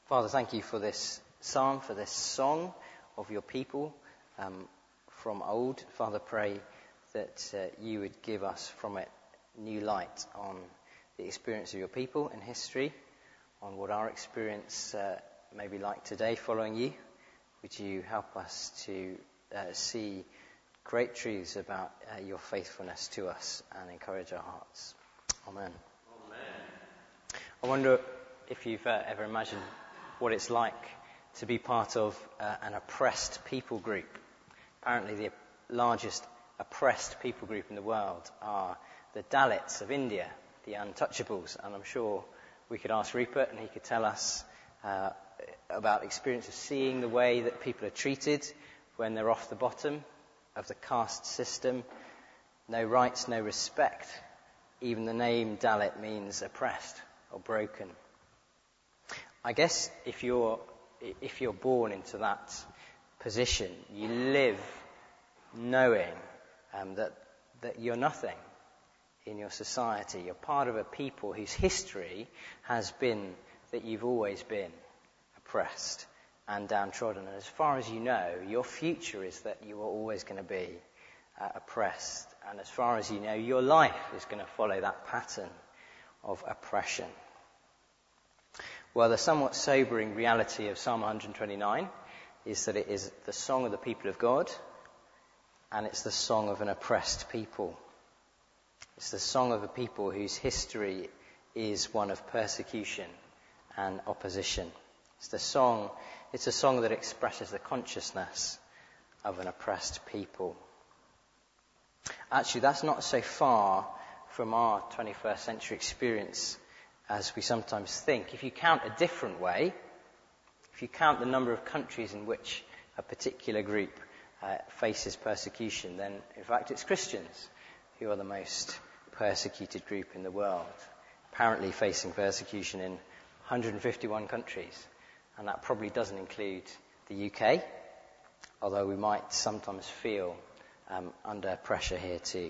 Father, thank you for this psalm, for this song of your people from old. Father, pray that you would give us from it new light on the experience of your people in history, on what our experience may be like today following you. Would you help us to see great truths about your faithfulness to us and encourage our hearts. Amen. Amen. I wonder if you've ever imagined what it's like to be part of an oppressed people group. Apparently the largest oppressed people group in the world are the Dalits of India, the untouchables, and I'm sure we could ask Rupert and he could tell us about experience of seeing the way that people are treated when they're off the bottom of the caste system. No rights, no respect. Even the name Dalit means oppressed or broken. I guess if you're born into that position, you live knowing that you're nothing in your society. You're part of a people whose history has been that you've always been oppressed and downtrodden. And as far as you know, your future is that you are always going to be oppressed. And as far as you know, your life is going to follow that pattern of oppression. Well, the somewhat sobering reality of Psalm 129 is that it is the song of the people of God, and it's the song of an oppressed people. It's the song of a people whose history is one of persecution and opposition. It's a song that expresses the consciousness of an oppressed people. Actually, that's not so far from our 21st century experience as we sometimes think. If you count a different way, if you count the number of countries in which a particular group faces persecution, then in fact it's Christians who are the most persecuted group in the world, apparently facing persecution in 151 countries. And that probably doesn't include the UK, although we might sometimes feel under pressure here too.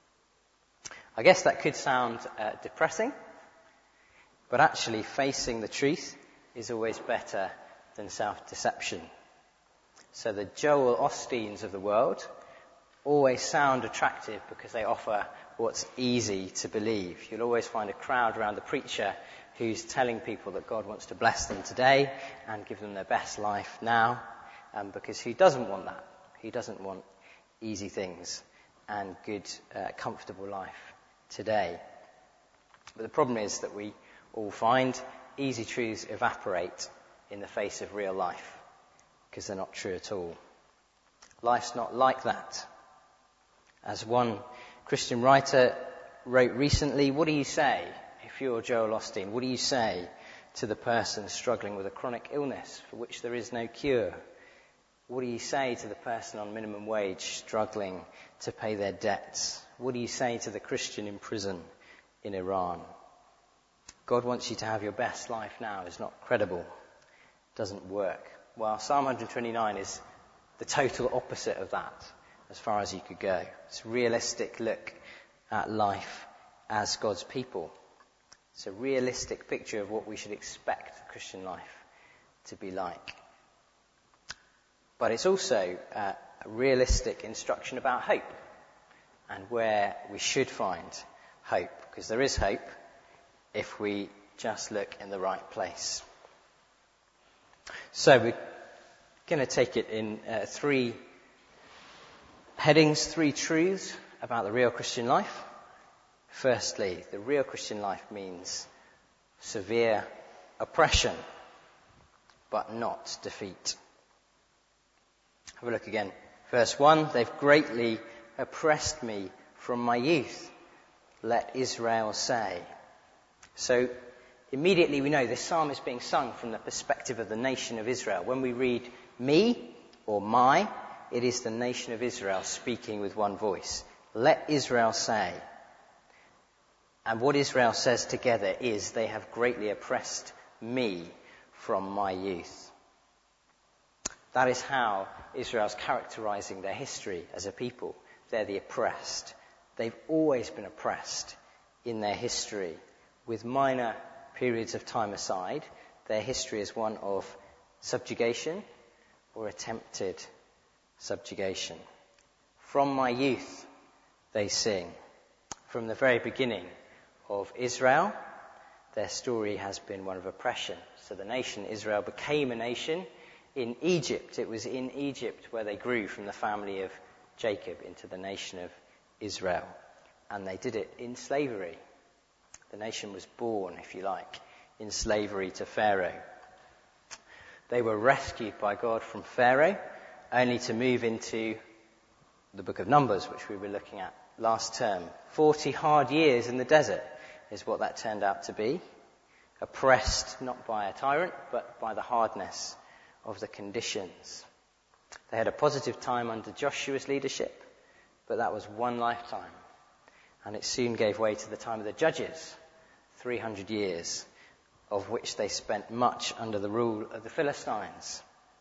I guess that could sound depressing, but actually facing the truth is always better than self-deception. So the Joel Osteens of the world always sound attractive because they offer what's easy to believe. You'll always find a crowd around the preacher who's telling people that God wants to bless them today and give them their best life now, because who doesn't want that? Who doesn't want easy things and good, comfortable life today? But the problem is that we all find easy truths evaporate in the face of real life because they're not true at all. Life's not like that. As one Christian writer wrote recently, what do you say if you're Joel Osteen? What do you say to the person struggling with a chronic illness for which there is no cure? What do you say to the person on minimum wage struggling to pay their debts? What do you say to the Christian in prison in Iran? God wants you to have your best life now is not credible. Doesn't work. Well, Psalm 129 is the total opposite of that, as far as you could go. It's a realistic look at life as God's people. It's a realistic picture of what we should expect the Christian life to be like. But it's also a realistic instruction about hope and where we should find hope, because there is hope if we just look in the right place. So we're going to take it in three headings, three truths about the real Christian life. Firstly, the real Christian life means severe oppression, but not defeat. Have a look again. Verse 1, they've greatly oppressed me from my youth, let Israel say. So immediately we know this psalm is being sung from the perspective of the nation of Israel. When we read me or my, it is the nation of Israel speaking with one voice. Let Israel say. And what Israel says together is, they have greatly oppressed me from my youth. That is how Israel's characterizing their history as a people. They're the oppressed. They've always been oppressed in their history, with minor periods of time aside. Their history is one of subjugation or attempted subjugation. From my youth, they sing. From the very beginning of Israel, their story has been one of oppression. So the nation Israel became a nation in Egypt. It was in Egypt where they grew from the family of Jacob into the nation of Israel. And they did it in slavery. The nation was born, if you like, in slavery to Pharaoh. They were rescued by God from Pharaoh, only to move into the book of Numbers, which we were looking at last term. 40 hard years in the desert is what that turned out to be. Oppressed not by a tyrant, but by the hardness of the conditions. They had a positive time under Joshua's leadership, but that was one lifetime. And it soon gave way to the time of the judges, 300 years, of which they spent much under the rule of the Philistines.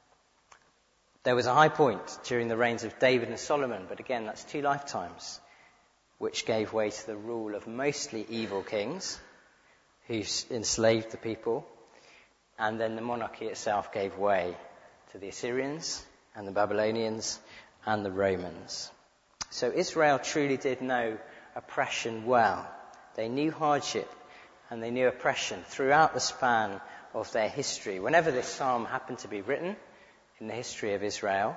There was a high point during the reigns of David and Solomon, but again, that's 2 lifetimes, which gave way to the rule of mostly evil kings who enslaved the people. And then the monarchy itself gave way to the Assyrians and the Babylonians and the Romans. So Israel truly did know oppression well. They knew hardship and they knew oppression throughout the span of their history. Whenever this psalm happened to be written in the history of Israel,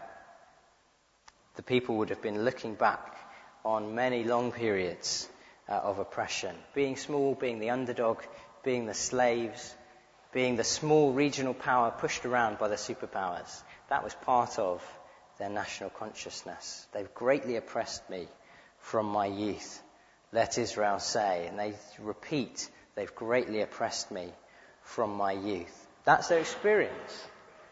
the people would have been looking back on many long periods of oppression. Being small, being the underdog, being the slaves, being the small regional power pushed around by the superpowers. That was part of their national consciousness. They've greatly oppressed me from my youth, let Israel say. And they repeat, they've greatly oppressed me from my youth. That's their experience.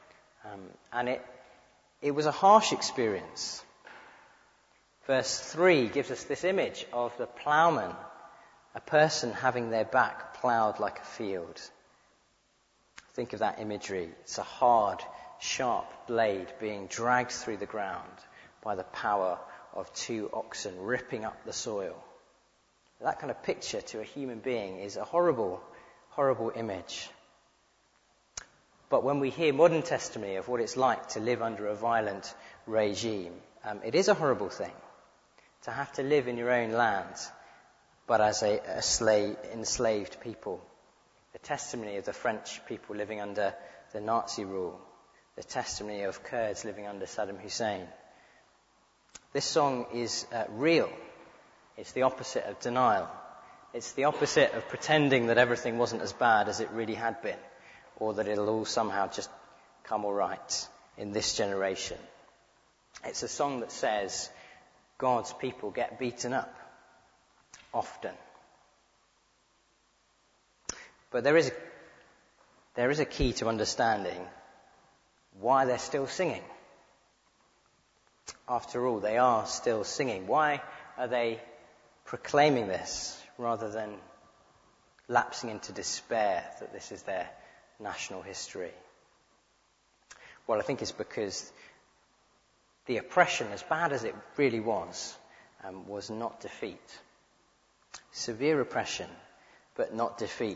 And it was a harsh experience. Verse 3 gives us this image of the ploughman, a person having their back ploughed like a field. Think of that imagery. It's a hard, sharp blade being dragged through the ground by the power of 2 oxen ripping up the soil. That kind of picture to a human being is a horrible, horrible image. But when we hear modern testimony of what it's like to live under a violent regime, it is a horrible thing to have to live in your own land, but as a enslaved people. The testimony of the French people living under the Nazi rule, the testimony of Kurds living under Saddam Hussein. This song is real. It's the opposite of denial. It's the opposite of pretending that everything wasn't as bad as it really had been, or that it'll all somehow just come all right in this generation. It's a song that says God's people get beaten up often. But there is a key to understanding why they're still singing. After all, they are still singing. Why are they proclaiming this rather than lapsing into despair that this is their national history? Well, I think it's because the oppression, as bad as it really was not defeat. Severe oppression, but not defeat.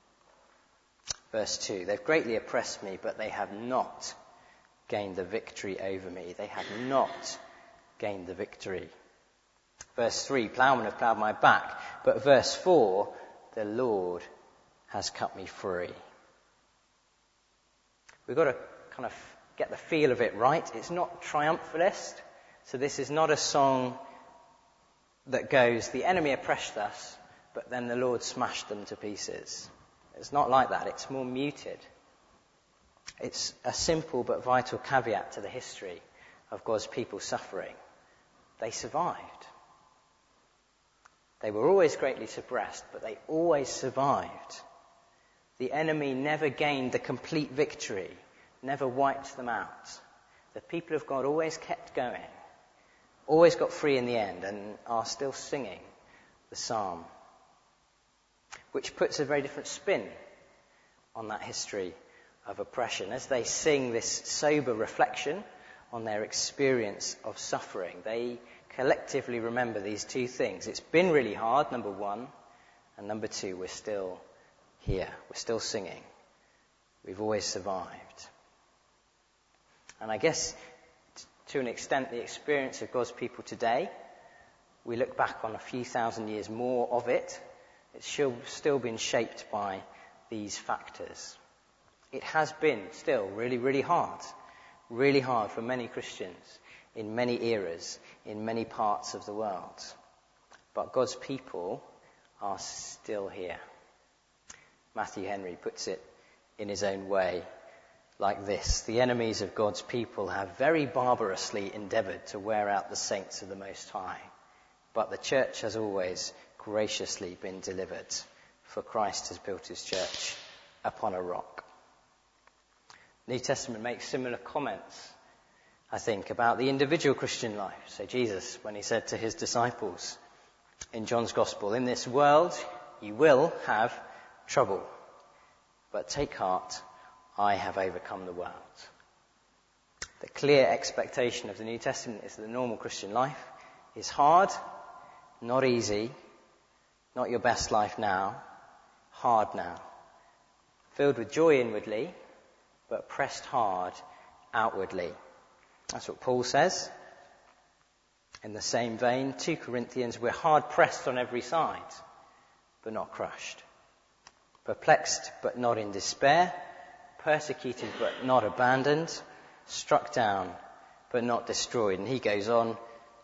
Verse 2, they've greatly oppressed me, but they have not gained the victory over me. They have not gained the victory. Verse 3, plowmen have plowed my back. But verse 4, the Lord has cut me free. We've got to kind of get the feel of it right. It's not triumphalist. So this is not a song that goes, the enemy oppressed us, but then the Lord smashed them to pieces. It's not like that. It's more muted. It's a simple but vital caveat to the history of God's people suffering. They survived. They were always greatly suppressed, but they always survived. The enemy never gained the complete victory, never wiped them out. The people of God always kept going, always got free in the end, and are still singing the psalm, which puts a very different spin on that history of oppression. As they sing this sober reflection on their experience of suffering, they collectively remember these 2 things. It's been really hard, number 1, and number 2, we're still here. We're still singing. We've always survived. And I guess, to an extent, the experience of God's people today, we look back on a few thousand years more of it, it's still been shaped by these factors. It has been still really, really hard for many Christians in many eras, in many parts of the world. But God's people are still here. Matthew Henry puts it in his own way like this: the enemies of God's people have very barbarously endeavoured to wear out the saints of the Most High, but the church has always graciously been delivered, for Christ has built his church upon a rock. New Testament makes similar comments, I think, about the individual Christian life. So Jesus, when he said to his disciples in John's Gospel, "In this world you will have trouble, but take heart, I have overcome the world." The clear expectation of the New Testament is that the normal Christian life is hard, not easy, not your best life now, hard now. Filled with joy inwardly, but pressed hard outwardly. That's what Paul says. In the same vein, 2 Corinthians, we're hard pressed on every side, but not crushed. Perplexed, but not in despair. Persecuted, but not abandoned. Struck down, but not destroyed. And he goes on,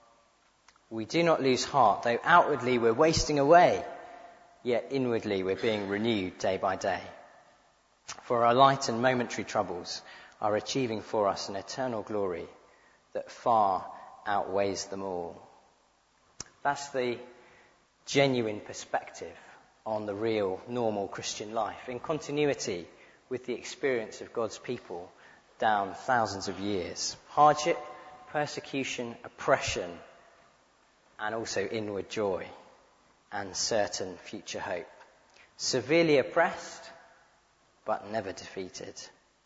we do not lose heart, though outwardly we're wasting away, yet inwardly we're being renewed day by day. For our light and momentary troubles are achieving for us an eternal glory that far outweighs them all. That's the genuine perspective on the real, normal Christian life, in continuity with the experience of God's people down thousands of years. Hardship, persecution, oppression, and also inward joy and certain future hope. Severely oppressed, but never defeated.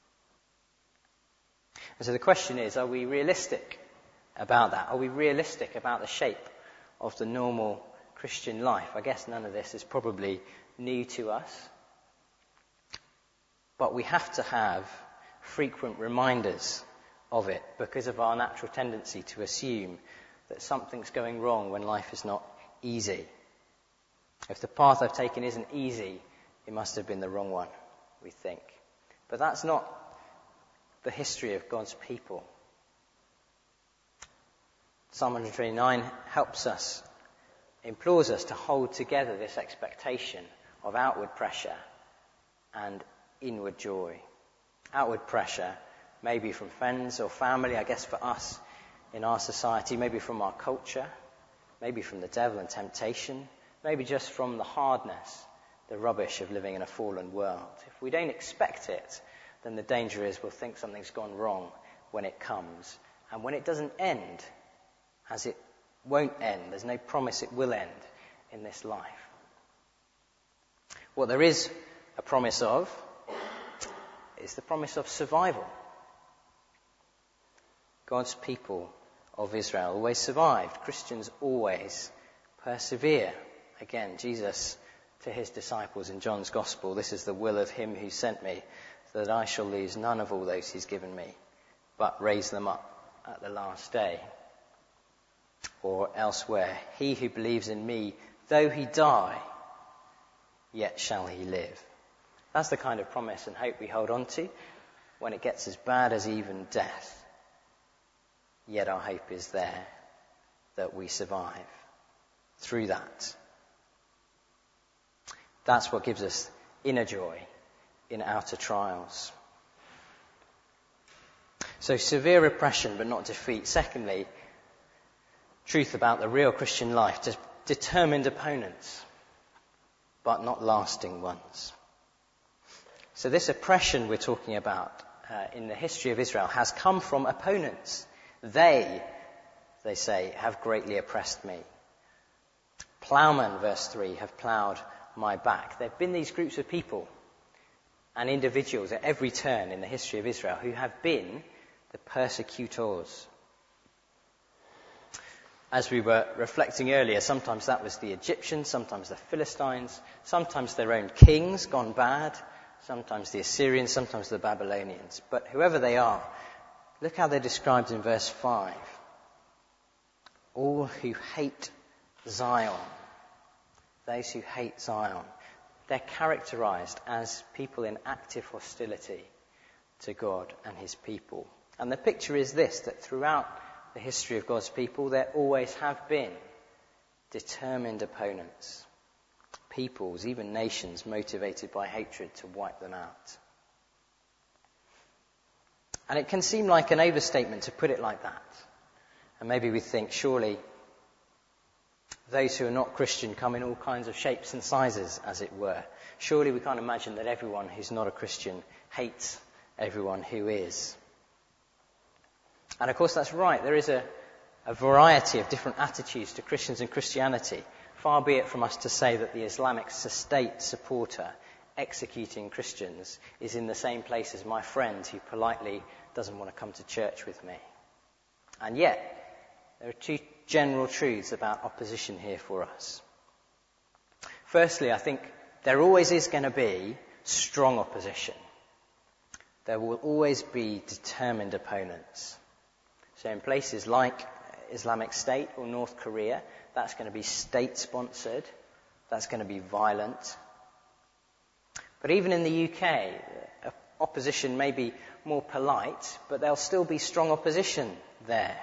And so the question is, are we realistic about that? Are we realistic about the shape of the normal Christian life? I guess none of this is probably new to us. But we have to have frequent reminders of it because of our natural tendency to assume that something's going wrong when life is not easy. If the path I've taken isn't easy, it must have been the wrong one, we think. But that's not the history of God's people. Psalm 129 helps us, implores us to hold together this expectation of outward pressure and inward joy. Outward pressure, maybe from friends or family, I guess for us in our society, maybe from our culture, maybe from the devil and temptation, maybe just from the hardness, the rubbish of living in a fallen world. If we don't expect it, then the danger is we'll think something's gone wrong when it comes. And when it doesn't end, as it won't end, there's no promise it will end in this life. What there is a promise of is the promise of survival. God's people of Israel always survived. Christians always persevere. Again, Jesus to his disciples in John's Gospel, "This is the will of him who sent me, that I shall lose none of all those he's given me, but raise them up at the last day." Or elsewhere, "He who believes in me, though he die, yet shall he live." That's the kind of promise and hope we hold on to when it gets as bad as even death. Yet our hope is there that we survive through that. That's what gives us inner joy in outer trials. So severe oppression but not defeat. Secondly, truth about the real Christian life. Determined opponents, but not lasting ones. So this oppression we're talking about in the history of Israel has come from opponents. They say, have greatly oppressed me. Ploughmen, verse 3, have ploughed my back. There have been these groups of people and individuals at every turn in the history of Israel who have been the persecutors. As we were reflecting earlier, sometimes that was the Egyptians, sometimes the Philistines, sometimes their own kings gone bad, sometimes the Assyrians, sometimes the Babylonians. But whoever they are, look how they're described in verse 5. All who hate Zion, those who hate Zion, they're characterized as people in active hostility to God and his people. And the picture is this, that throughout the history of God's people, there always have been determined opponents, peoples, even nations motivated by hatred to wipe them out. And it can seem like an overstatement to put it like that. And maybe we think, surely those who are not Christian come in all kinds of shapes and sizes, as it were. Surely we can't imagine that everyone who's not a Christian hates everyone who is. And of course that's right. There is a variety of different attitudes to Christians and Christianity. Far be it from us to say that the Islamic state supporter executing Christians is in the same place as my friend who politely doesn't want to come to church with me. And yet, there are two general truths about opposition here for us. Firstly, I think there always is going to be strong opposition. There will always be determined opponents. So in places like Islamic State or North Korea, that's going to be state-sponsored. That's going to be violent. But even in the UK, opposition may be more polite, but there'll still be strong opposition there.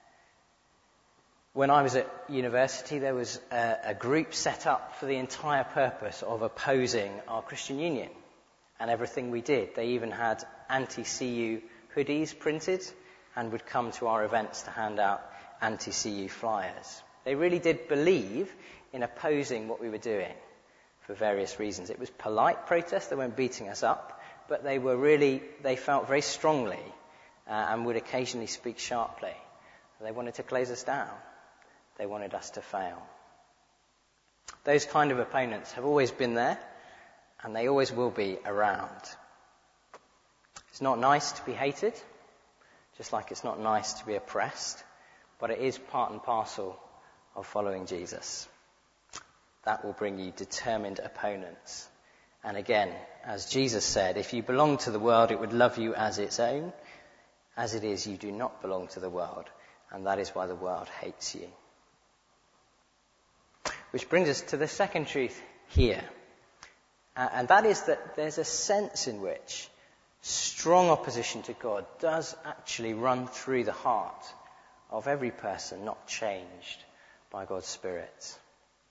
When I was at university, there was a group set up for the entire purpose of opposing our Christian Union and everything we did. They even had anti-CU hoodies printed and would come to our events to hand out anti-CU flyers. They really did believe in opposing what we were doing for various reasons. It was polite protest, they weren't beating us up, but they felt very strongly and would occasionally speak sharply. They wanted to close us down. They wanted us to fail. Those kind of opponents have always been there, and they always will be around. It's not nice to be hated, just like it's not nice to be oppressed, but it is part and parcel of following Jesus. That will bring you determined opponents. And again, as Jesus said, if you belong to the world, it would love you as its own. As it is, you do not belong to the world, and that is why the world hates you. Which brings us to the second truth here. And that is that there's a sense in which strong opposition to God does actually run through the heart of every person not changed by God's Spirit.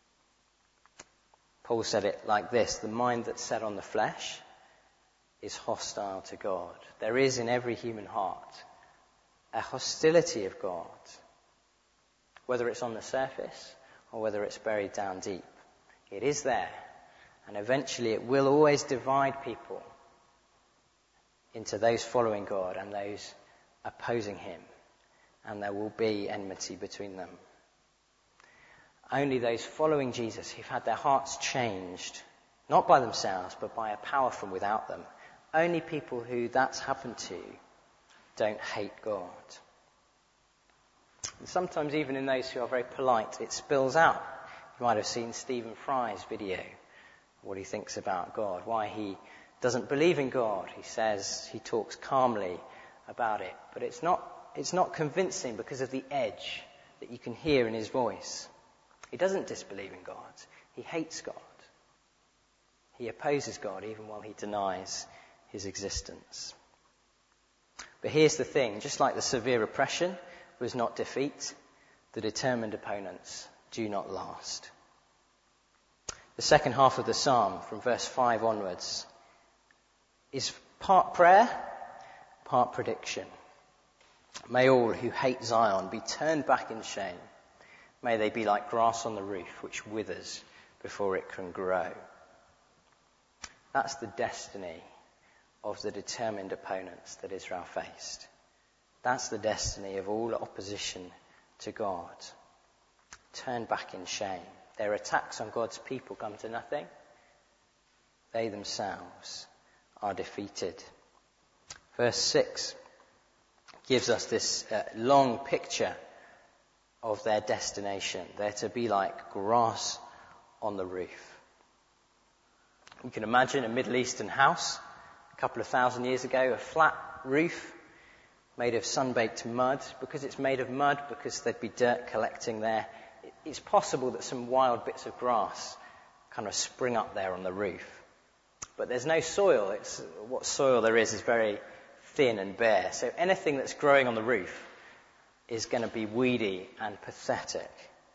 Paul said it like this: the mind that's set on the flesh is hostile to God. There is in every human heart a hostility of God, whether it's on the surface or whether it's buried down deep. It is there, and eventually it will always divide people into those following God and those opposing him, and there will be enmity between them. Only those following Jesus who've had their hearts changed, not by themselves, but by a power from without them, only people who that's happened to don't hate God. And sometimes even in those who are very polite, it spills out. You might have seen Stephen Fry's video, what he thinks about God, why he doesn't believe in God. He says he talks calmly about it, but it's not convincing because of the edge that you can hear in his voice. He doesn't disbelieve in God. He hates God. He opposes God even while he denies his existence. But here's the thing, just like the severe oppression was not defeat, the determined opponents do not last. The second half of the psalm, from verse 5 onwards, is part prayer, part prediction. May all who hate Zion be turned back in shame. May they be like grass on the roof, which withers before it can grow. That's the destiny of the determined opponents that Israel faced. That's the destiny of all opposition to God. Turn back in shame. Their attacks on God's people come to nothing. They themselves are defeated. Verse 6 gives us this long picture of their destination. They're to be like grass on the roof. You can imagine a Middle Eastern house a couple of thousand years ago, a flat roof made of sun-baked mud. Because it's made of mud, because there'd be dirt collecting there, it's possible that some wild bits of grass kind of spring up there on the roof. But there's no soil. What soil there is very thin and bare. So anything that's growing on the roof is going to be weedy and pathetic.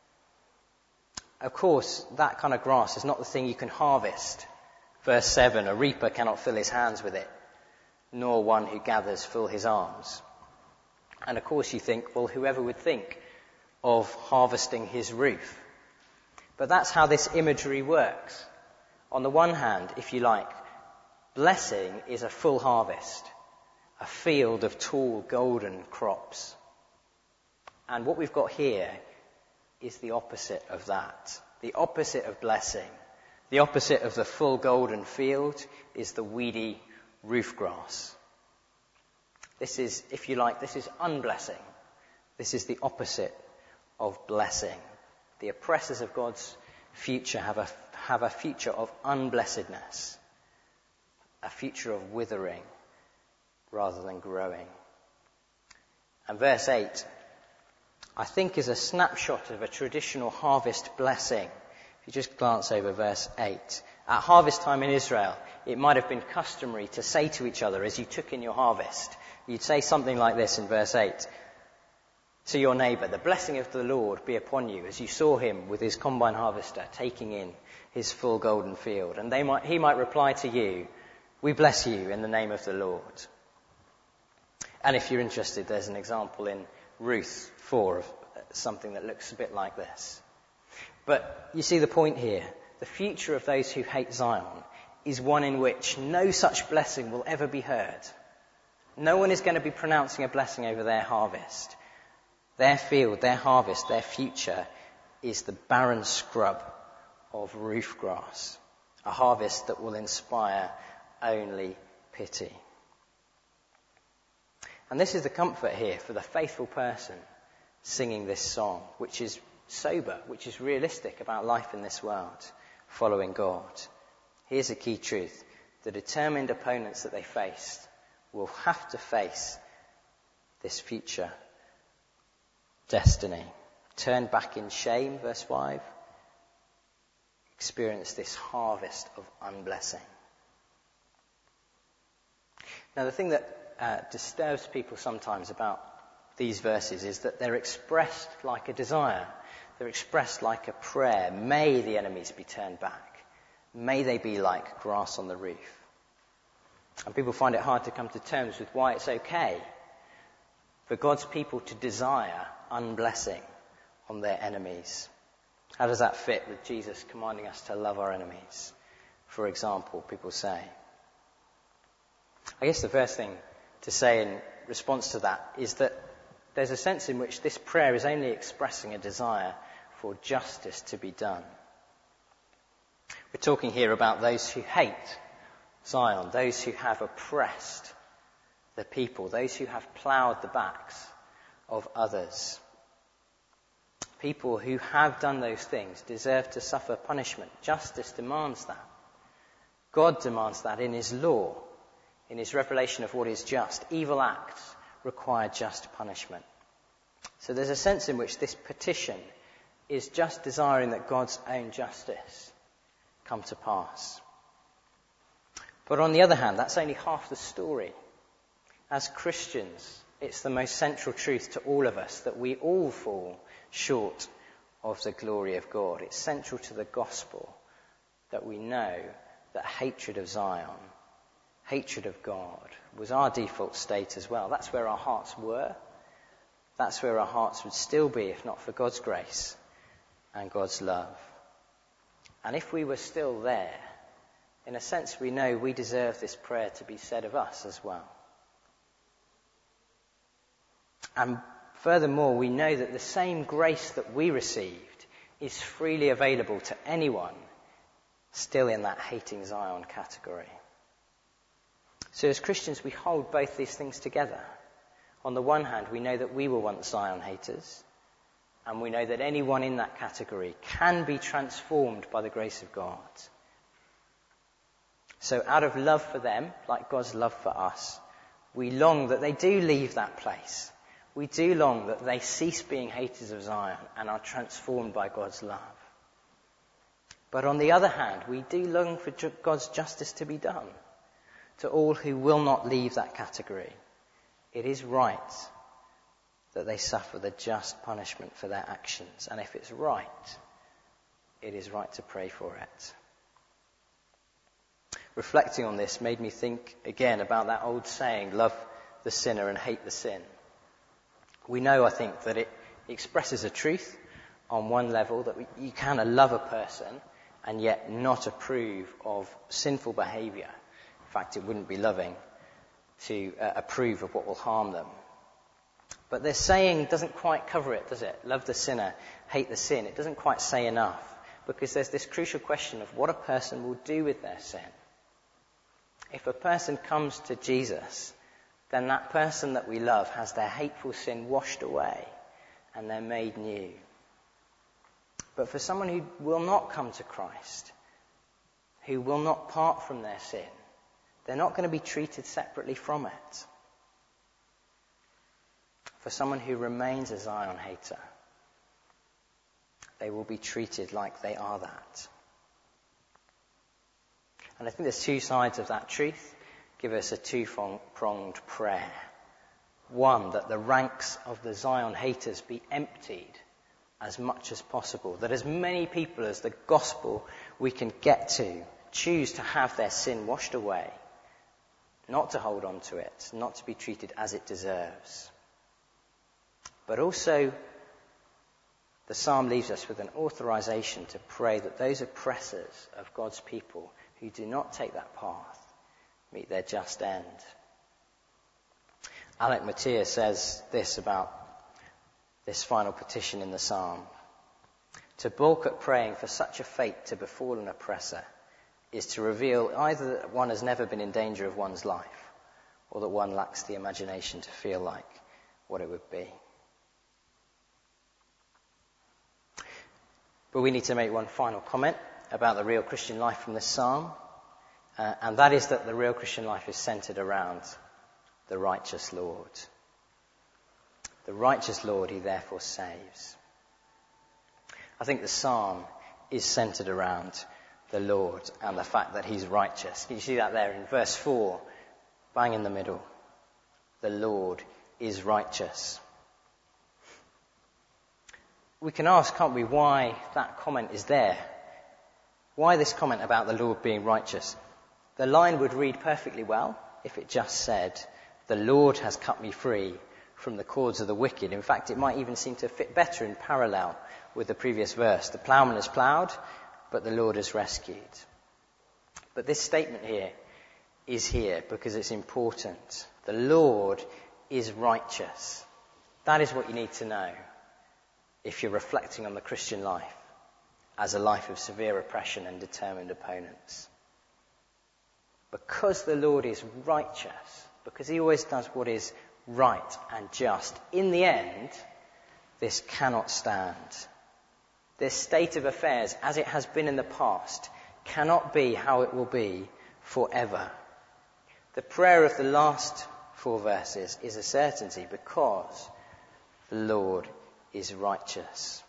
Of course, that kind of grass is not the thing you can harvest. Verse 7, a reaper cannot fill his hands with it, nor one who gathers fill his arms. And of course you think, well, whoever would think of harvesting his roof? But that's how this imagery works. On the one hand, if you like, blessing is a full harvest, a field of tall golden crops. And what we've got here is the opposite of that. The opposite of blessing, the opposite of the full golden field, is the weedy roof grass. This is, if you like, this is unblessing. This is the opposite of blessing. The oppressors of God's future have a future of unblessedness, a future of withering rather than growing. And verse 8, I think, is a snapshot of a traditional harvest blessing. If you just glance over verse 8. At harvest time in Israel, it might have been customary to say to each other as you took in your harvest, you'd say something like this in verse 8 to your neighbour, the blessing of the Lord be upon you, as you saw him with his combine harvester taking in his full golden field. And he might reply to you, we bless you in the name of the Lord. And if you're interested, there's an example in Ruth 4 of something that looks a bit like this. But you see the point here. The future of those who hate Zion is one in which no such blessing will ever be heard. No one is going to be pronouncing a blessing over their harvest. Their field, their harvest, their future is the barren scrub of roof grass. A harvest that will inspire only pity. And this is the comfort here for the faithful person singing this song, which is sober, which is realistic about life in this world, following God. Here's a key truth. The determined opponents that they faced will have to face this future destiny. Turn back in shame, verse 5. Experience this harvest of unblessing. Now, the thing that disturbs people sometimes about these verses is that they're expressed like a desire. They're expressed like a prayer. May the enemies be turned back. May they be like grass on the roof. And people find it hard to come to terms with why it's okay for God's people to desire unblessing on their enemies. How does that fit with Jesus commanding us to love our enemies, for example, people say? I guess the first thing to say in response to that is that there's a sense in which this prayer is only expressing a desire for justice to be done. We're talking here about those who hate Zion, those who have oppressed the people, those who have ploughed the backs of others. People who have done those things deserve to suffer punishment. Justice demands that. God demands that in his law, in his revelation of what is just. Evil acts require just punishment. So there's a sense in which this petition is just desiring that God's own justice come to pass. But on the other hand, that's only half the story. As Christians, it's the most central truth to all of us that we all fall short of the glory of God. It's central to the gospel that we know that hatred of Zion, hatred of God, was our default state as well. That's where our hearts were. That's where our hearts would still be if not for God's grace and God's love. And if we were still there, in a sense we know we deserve this prayer to be said of us as well. And furthermore, we know that the same grace that we received is freely available to anyone still in that hating Zion category. So as Christians, we hold both these things together. On the one hand, we know that we were once Zion haters, and we know that anyone in that category can be transformed by the grace of God. So out of love for them, like God's love for us, we long that they do leave that place. We do long that they cease being haters of Zion and are transformed by God's love. But on the other hand, we do long for God's justice to be done to all who will not leave that category. It is right that they suffer the just punishment for their actions. And if it's right, it is right to pray for it. Reflecting on this made me think again about that old saying, love the sinner and hate the sin. We know, I think, that it expresses a truth on one level, that you can love a person and yet not approve of sinful behaviour. In fact, it wouldn't be loving to approve of what will harm them. But this saying doesn't quite cover it, does it? Love the sinner, hate the sin. It doesn't quite say enough, because there's this crucial question of what a person will do with their sin. If a person comes to Jesus, then that person that we love has their hateful sin washed away and they're made new. But for someone who will not come to Christ, who will not part from their sin, they're not going to be treated separately from it. For someone who remains a Zion hater, they will be treated like they are that. And I think there's two sides of that truth. Give us a two-pronged prayer. One, that the ranks of the Zion haters be emptied as much as possible. That as many people as the gospel we can get to choose to have their sin washed away. Not to hold on to it. Not to be treated as it deserves. But also, the psalm leaves us with an authorization to pray that those oppressors of God's people who do not take that path meet their just end. Alec Motyer says this about this final petition in the psalm. To balk at praying for such a fate to befall an oppressor is to reveal either that one has never been in danger of one's life, or that one lacks the imagination to feel like what it would be. But we need to make one final comment about the real Christian life from this psalm, and that is that the real Christian life is centred around the righteous Lord. The righteous Lord who therefore saves. I think the psalm is centred around the Lord and the fact that he's righteous. Can you see that there in verse 4, bang in the middle? The Lord is righteous. We can ask, can't we, why that comment is there? Why this comment about the Lord being righteous? The line would read perfectly well if it just said, the Lord has cut me free from the cords of the wicked. In fact, it might even seem to fit better in parallel with the previous verse. The ploughman has ploughed, but the Lord has rescued. But this statement here is here because it's important. The Lord is righteous. That is what you need to know if you're reflecting on the Christian life as a life of severe oppression and determined opponents. Because the Lord is righteous, because he always does what is right and just, in the end, this cannot stand. This state of affairs, as it has been in the past, cannot be how it will be forever. The prayer of the last 4 verses is a certainty because the Lord is righteous.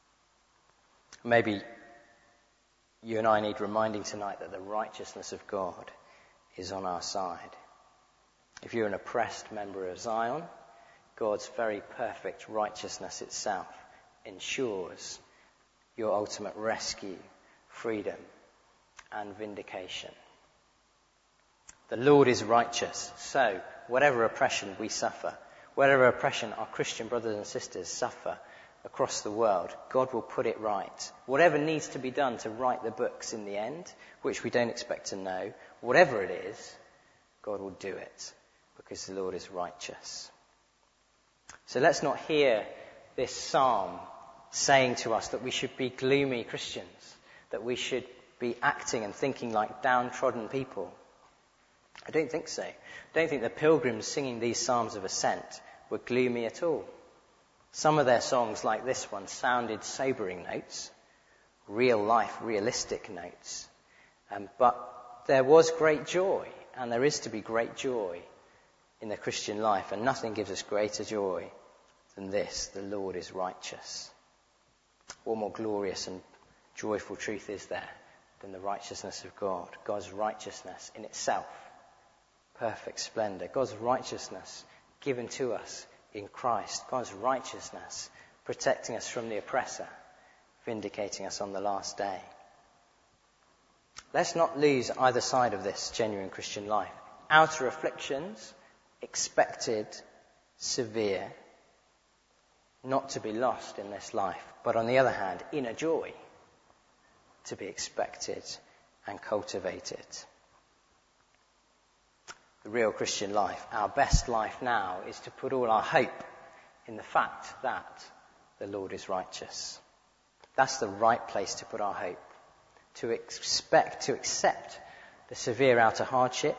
Maybe you and I need reminding tonight that the righteousness of God is on our side. If you're an oppressed member of Zion, God's very perfect righteousness itself ensures your ultimate rescue, freedom, and vindication. The Lord is righteous, so whatever oppression we suffer, whatever oppression our Christian brothers and sisters suffer across the world, God will put it right. Whatever needs to be done to write the books in the end, which we don't expect to know, whatever it is, God will do it because the Lord is righteous. So let's not hear this psalm saying to us that we should be gloomy Christians, that we should be acting and thinking like downtrodden people. I don't think so. I don't think the pilgrims singing these psalms of ascent were gloomy at all. Some of their songs, like this one, sounded sobering notes, real life, realistic notes. But there was great joy, and there is to be great joy in the Christian life, and nothing gives us greater joy than this: the Lord is righteous. What more glorious and joyful truth is there than the righteousness of God? God's righteousness in itself, perfect splendor. God's righteousness given to us in Christ. God's righteousness protecting us from the oppressor, vindicating us on the last day. Let's not lose either side of this genuine Christian life. Outer afflictions, expected, severe, not to be lost in this life, but on the other hand, inner joy to be expected and cultivated. The real Christian life, our best life now, is to put all our hope in the fact that the Lord is righteous. That's the right place to put our hope. To expect, to accept the severe outer hardship,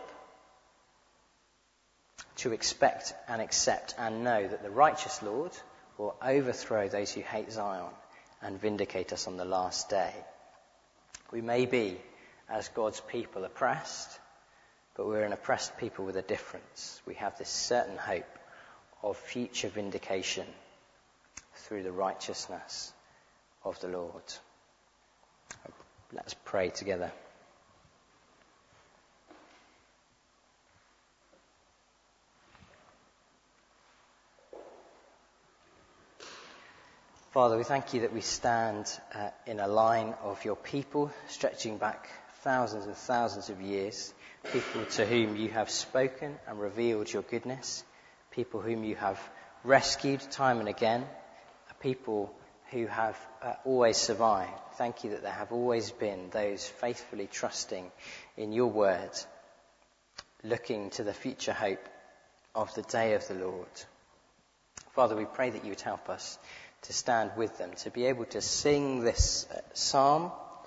to expect and accept and know that the righteous Lord will overthrow those who hate Zion and vindicate us on the last day. We may be, as God's people, oppressed, but we're an oppressed people with a difference. We have this certain hope of future vindication through the righteousness of the Lord. Let's pray together. Father, we thank you that we stand in a line of your people, stretching back thousands and thousands of years, people to whom you have spoken and revealed your goodness, people whom you have rescued time and again, a people who have always survived. Thank you that there have always been those faithfully trusting in your word, looking to the future hope of the day of the Lord. Father, we pray that you would help us to stand with them, to be able to sing this psalm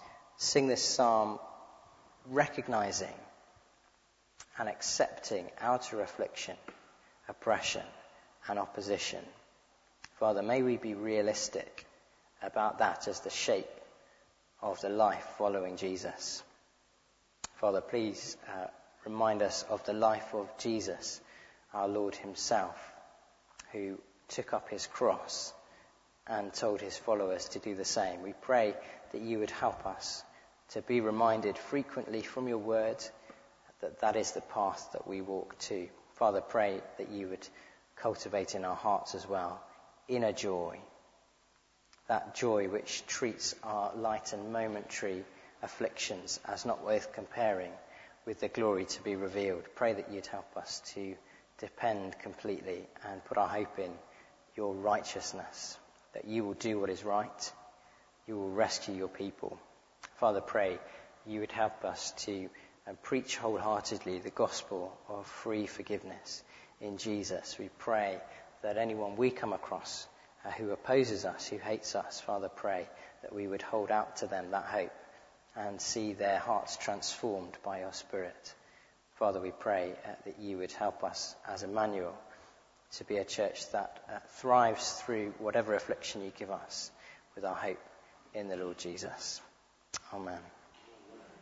recognizing and accepting outer affliction, oppression and opposition. Father, may we be realistic about that as the shape of the life following Jesus. Father, please remind us of the life of Jesus, our Lord himself, who took up his cross and told his followers to do the same. We pray that you would help us to be reminded frequently from your word that that is the path that we walk to. Father, pray that you would cultivate in our hearts as well inner joy, that joy which treats our light and momentary afflictions as not worth comparing with the glory to be revealed. Pray that you'd help us to depend completely and put our hope in your righteousness, that you will do what is right, you will rescue your people. Father, pray you would help us to preach wholeheartedly the gospel of free forgiveness in Jesus. We pray that anyone we come across who opposes us, who hates us, Father, pray that we would hold out to them that hope and see their hearts transformed by your Spirit. Father, we pray that you would help us as Emmanuel to be a church that thrives through whatever affliction you give us with our hope in the Lord Jesus. Amen.